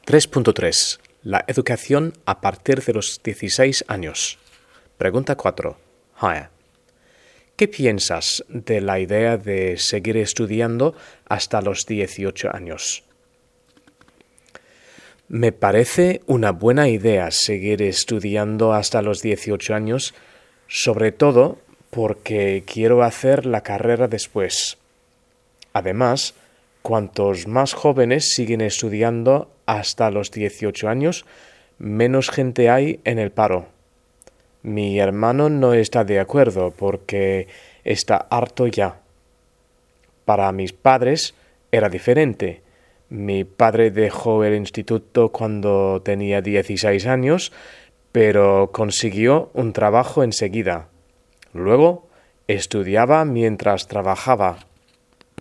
3.3. La educación a partir de los 16 años. Pregunta 4. Haya. ¿Qué piensas de la idea de seguir estudiando hasta los 18 años? Me parece una buena idea seguir estudiando hasta los 18 años, sobre todo porque quiero hacer la carrera después. Además, cuantos más jóvenes siguen estudiando hasta los 18 años, menos gente hay en el paro. Mi hermano no está de acuerdo porque está harto ya. Para mis padres era diferente. Mi padre dejó el instituto cuando tenía 16 años, pero consiguió un trabajo enseguida. Luego estudiaba mientras trabajaba